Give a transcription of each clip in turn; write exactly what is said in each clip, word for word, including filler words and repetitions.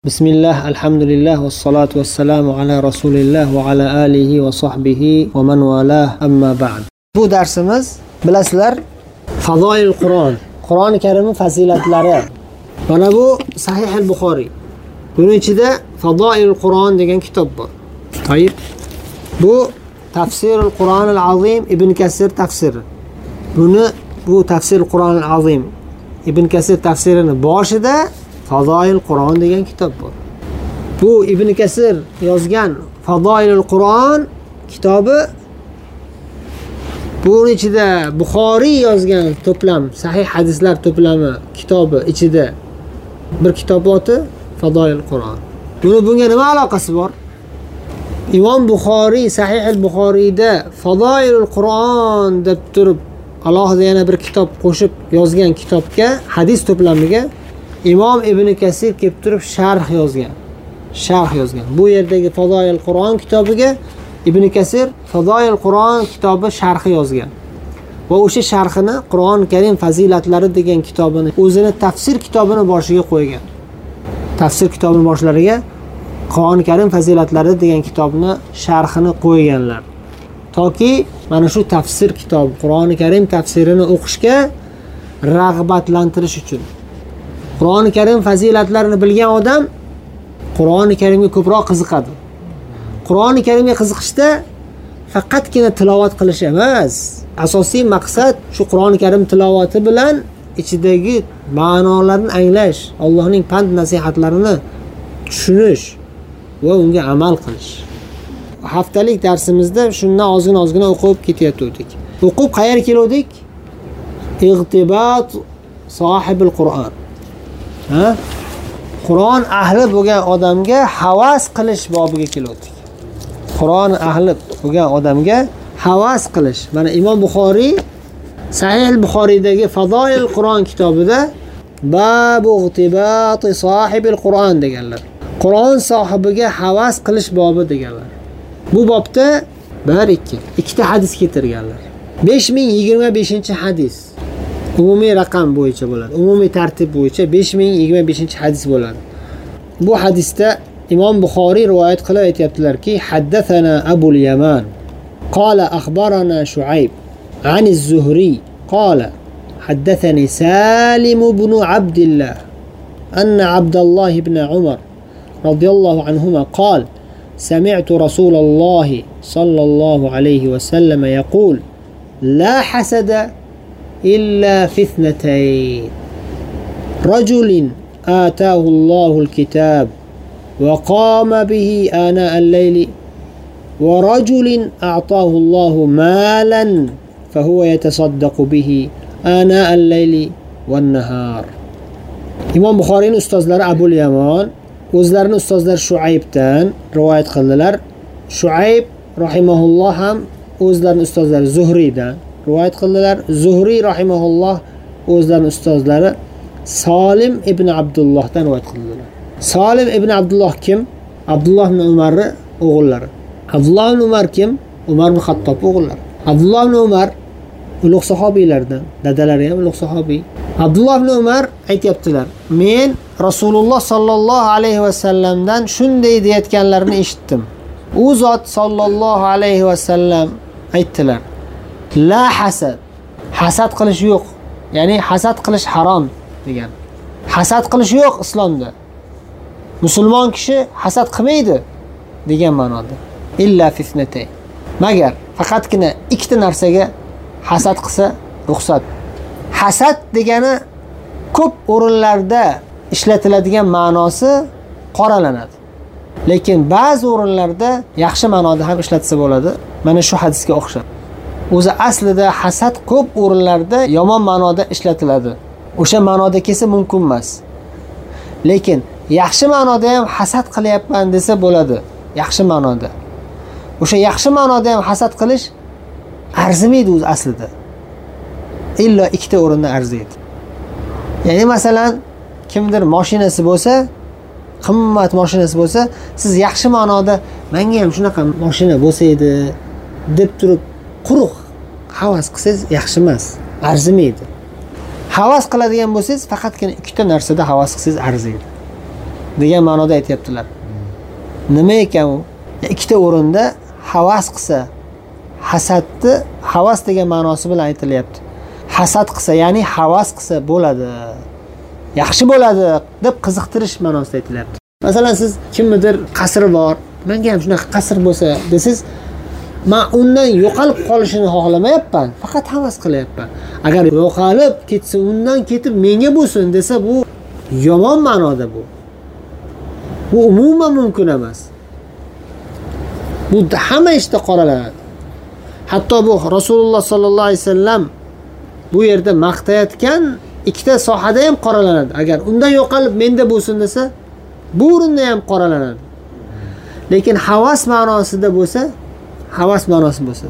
Bismillah, alhamdulillah, vassalatu vassalamu ala rasulillah va ala alihi va sahbihi va man valah, amma ba'd. Bu darsimiz, bilasizlar, Fazoil Qur'on, Qur'oni Karimning fazilatlari. Mana bu Sahih al-Buxoriy. Buning ichida Fazoil Qur'on degan kitob bor. To'yib. Bu Tafsirul Qur'onil Azim Ibn Kasir tafsiri. Buni bu Tafsirul Qur'onil Azim Ibn Kasir tafsirini boshida Fazoil Qur'on degan kitob bor. Bu Ibn Kasir yozgan Fazoilul Qur'on kitobi, buning ichida Buxoriy yozgan to'plam sahih hadislar to'plami kitobi ichida bir kitob oti Fazoil Qur'on. Buni bunga nima aloqasi bor? Imom Buxoriy Sahih al-Buxoriyda Fazoilul Qur'on deb turib alohida yana bir kitob qo'shib yozgan kitobga, hadis to'plamiga Imom Ibn Kasir kelib turib sharh yozgan. Sharh yozgan. Bu yerdagi Fazoil Qur'on kitobiga Ibn Kasir Fazoil Qur'on kitobi sharhi yozgan. Va o'sha sharhini Qur'on Karim fazilatlari degan kitobini o'zini tafsir kitobini boshiga qo'ygan. Tafsir kitobining boshlariga Qur'on Karim fazilatlari degan kitobni sharhini qo'yganlar. Toki mana shu tafsir kitobi Qur'on Karim tafsirini o'qishga rag'batlantirish uchun. Qur'oni Karim fazilatlarini bilgan odam Qur'oni Karimga ko'proq qiziqadi. Qur'oni Karimga qiziqishda faqatgina tilovat qilish emas, asosiy maqsad shu Qur'oni Karim tilovati bilan ichidagi ma'nolarni anglash, Allohning pand nasihatlarini tushunish va unga amal qilish. Haftalik darsimizda shundan ozgina-ozgina o'qib ketayotdik. O'qib qayerga keldik? Ig'tibot sohibil Qur'on. Ha? Qur'on ahli bo'lgan odamga havas qilish bobiga keldik. Qur'on ahli bo'lgan odamga havas qilish. Mana Imom Buxoriy Sahih al-Buxoriydagi Fazoil Qur'on kitobida babu ig'tibot sohibil Qur'on deganlar. Qur'on sohibiga havas qilish bobi deganlar. Bu bobda bir ikki ikkita hadis keltirganlar. besh ming yigirma beshinchi hadis. Umumiy raqam bo'yicha bo'ladi. Umumiy tartib bo'yicha besh ming yigirma beshinchi hadis bo'ladi. Bu hadisda Imom Buxoriy rivoyat qilib aytibdilarki, haddathana Abul Yaman qala akhbarana Shuayb an az-Zuhri qala haddathani Salim ibn Abdullah anna Abdullah ibn Umar radiyallahu anhuma qala سمعت رسول الله صلى الله عليه وسلم يقول لا حسد إلا في اثنتين رجل آتاه الله الكتاب وقام به آناء الليل ورجل أعطاه الله مالا فهو يتصدق به آناء الليل والنهار. İmam Buxoriyning ustozlari Abul Yaman o'zlarini ustozlari Shuaybdan rivoyat qildilar. Shuayb rahimahulloh ham o'zlarini ustozlari Zuhriydan rivoyat qildilar. Zuhriy rahimahulloh o'zlarining ustozlari Salim ibn Abdullohdan rivoyat qildilar. Salim ibn Abdulloh kim? Abdulloh ibn Umarning o'g'illari. Abdulloh ibn Umar kim? Umar ibn Xattob o'g'illari. Abdulloh ibn Umar ulug' sahobiylardan, dadalari ham ulug' sahobiy. Abdulloh ibn Umar aytibdilar, men Rasululloh sallallohu alayhi va sallamdan shunday deyotganlarini eshitdim. U zot sallallohu alayhi va sallam aytdilar: La hasad. Hasad qilish yo'q. Ya'ni hasad qilish harom degan. Hasad qilish yo'q islomda. Musulmon kishi hasad qilmaydi degan ma'noda. Illa fitnatay. Magar faqatgina ikkita narsaga hasad qilsa ruxsat. Hasad degani ko'p o'rinlarda ishlatiladigan ma'nosi qoralanadi. Lekin ba'zi o'rinlarda yaxshi ma'noda ham ishlatsa bo'ladi. Mana shu hadisga o'xshab. O'zi aslida hasad ko'p o'rinlarda yomon ma'noda ishlatiladi. O'sha ma'noda kelsa mumkin emas. Lekin yaxshi ma'noda ham hasad qilyapman desa bo'ladi. Yaxshi ma'noda. O'sha yaxshi ma'noda ham hasad qilish arzimaydi o'zi aslida. Illo ikkita o'rinda arziydi. Ya'ni masalan, kimdir mashinasi bo'lsa, qimmat mashinasi bo'lsa, siz yaxshi ma'noda menga ham shunaqa mashina bo'lsa edi deb turib quruq havas qilsangiz yaxshi emas, arzimaydi. Havas qiladigan bo'lsangiz faqatgina ikkita narsada havas qilsangiz arziydi. degan ma'noda aytayaptilar. Nima ekan u? Ikkita o'rinda havas qilsa, hasadni havas degan ma'nosi bilan aytilyapti. Hasad qilsa, ya'ni havas qilsa bo'ladi. Yaxshi bo'ladi deb qiziqtirish ma'nosida aytilyapti. Masalan, siz kimnidir qasri bor, menga ham shunaqa qasr bo'lsa desiz, men undan yo'qolib qolishini xohlamayapman, faqat havas qilyapman. Agar yo'qolib ketsa, undan ketib menga bo'lsin desa, bu yomon ma'noda bu. Bu umuman mumkin emas. Bu hamma ishda qoralanadi. Hatto bu Rasululloh sollallohu alayhi vasallam bu yerda maqtayotgan ikkita sohada ham qoralanadi. Agar undan yo'qolib menda bo'lsin desa, bu o'rinda ham qoralanadi. Lekin havas ma'nosida bo'lsa, havas ma'nosi bo'lsa,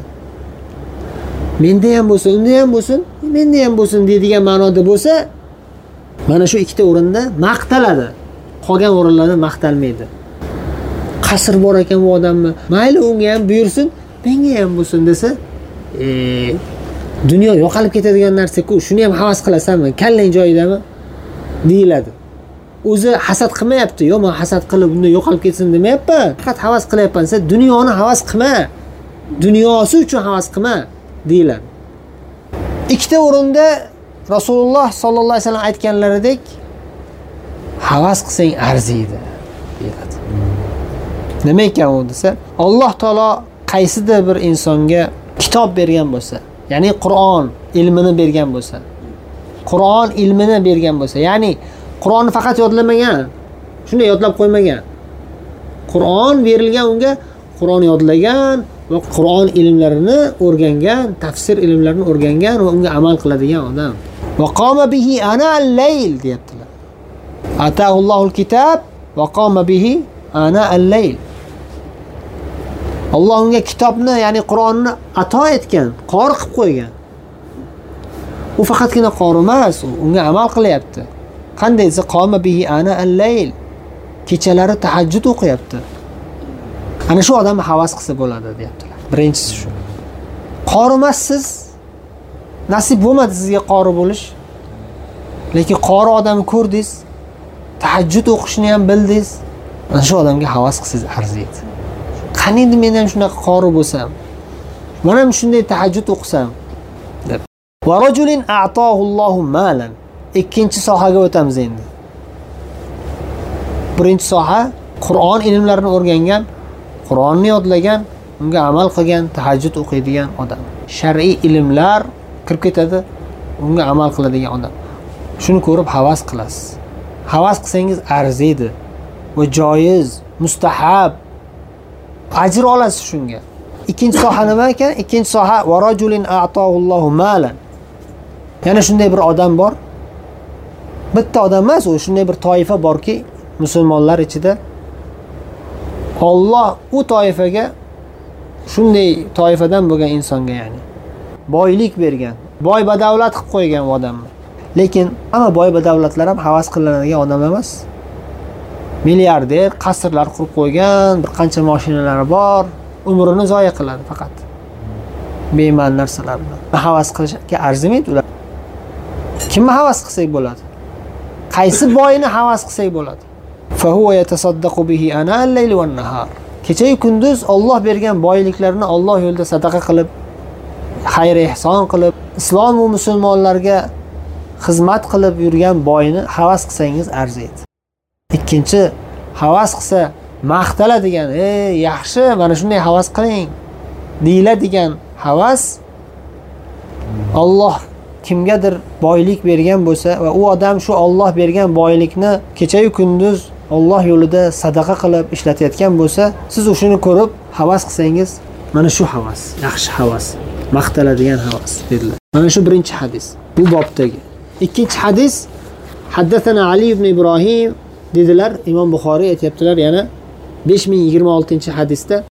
menda ham bo'lsin, unda ham bo'lsin, menda ham bo'lsin deydigan ma'noda bo'lsa, mana shu ikkita o'rinda maqtaladi. Qolgan o'rinlarda maqtalmaydi. Qasr bor ekan bu odamni, mayli unga ham buyursin, menga ham bo'lsin desa, e, dunyo yo'qolib ketadigan narsa-ku, shuni ham havas qilasanmi? Kallang joyidami? deyiladi. O'zi hasad qilmayapti. Yo, men hasad qilib unda yo'qolib ketsin demayapman. Faqat havas qilyapman. Sen dunyoni havas qilma. Dunyosi uchun havas qilma deyiladi. Ikkita o'rinda Rasululloh sollallohu alayhi vasallam aytganlaridek havas qilsang arziydi deyiladi. Nima ekan u desa, Alloh taolo qaysidir bir insonga kitob bergan bo'lsa, ya'ni Qur'on ilmini bergan bo'lsa, Qur'on ilmini bergan bo'lsa, ya'ni Qur'onni faqat yodlamagan, shuni yodlab qo'ymagan. Qur'on berilgan unga, Qur'on yodlagan va Qur'on ilmlarini o'rgangan, tafsir ilmlarini o'rgangan va unga amal qiladigan odam. Va qoma bihi ana al-layl deyaptilar. Atahullohul kitob va qoma bihi ana al-layl. Alloh unga kitobni, ya'ni Qur'onni ato etgan, qori qilib qo'ygan. U faqatgina qori emas, unga amal qilyapti. Qanday desa, qoma bihi ana al-layl. Kechalari tahajjud o'qiyapti. Ana shu odam havas qilsa bo'ladi, deyaptilar. Birinchisi shu. Qori emassiz, nasib bo'lmadi sizga qori bo'lish. Lekin qori odamni ko'rdingiz, tahajjud o'qishni ham bildingiz. Ana shu odamga havas qilsangiz arziydi. Qani endi men ham shunaqa qori bo'lsam, men ham shunday tahajjud o'qisam deb. Va rajulin a'tahu Allohu malan. Ikkinchi sohaga o'tamiz endi. Birinchi soha Qur'on ilmlarini o'rgangan, Qur'onni yodlagan, unga amal qilgan, tahajjud o'qiydigan odam. Shar'iy ilmlar kirib ketadi, unga amal qiladigan odam. Shuni ko'rib havas qilasiz. Havas qilsangiz arziydi va joiz, mustahab, ajr olasiz shunga. Ikkinchi soha nima ekan? Ikkinchi soha va rajulin a'tahu Allohu malan. Yana shunday bir odam bor. Bitta odam emas, u shunday bir toifa borki, musulmonlar ichida Alloh u toifaga, shunday toifadan bo'lgan insonga, ya'ni boylik bergan, boy badavlat qilib qo'ygan odamni. Lekin hamma boy badavlatlar ham havas qilinadigan odam emas. Milliarder, qasrlar qurib qo'ygan, bir qancha mashinalari bor, umrini zoya qiladi faqat. Bema'ni narsalar bilan. Havas qilishga arzimaydi ular. Kimni havas qilsak bo'ladi? Qaysi boyini havas qilsak bo'ladi? Fa huwa yatasaddaqu bihi ana al-layl va an-nahar. Kecha-yu kunduz Alloh bergan boyliklarni Alloh yo'lida sadaqa qilib, xayr ehson qilib, islom va musulmonlarga xizmat qilib yurgan boyini havas qilsangiz arziydi. Ikkinchi, havas qilsa maqtaladigan, "Ey, yaxshi, mana shunday havas qiling" deyiladigan havas Alloh kimgadir boylik bergan bo'lsa va u odam shu Alloh bergan boylikni kecha-yu kunduz Alloh yo'lida sadaqa qilib ishlatayotgan bo'lsa, siz o'shini ko'rib havas qilsangiz, mana shu havas, yaxshi havas, maqtaladigan havas dedilar. Mana shu birinchi hadis. Bu bobdagi. Ikkinchi hadis, haddathana Ali ibn Ibrohim dedilar. Imom Buxoriy aytibdilar yana besh ming yigirma oltinchi hadisda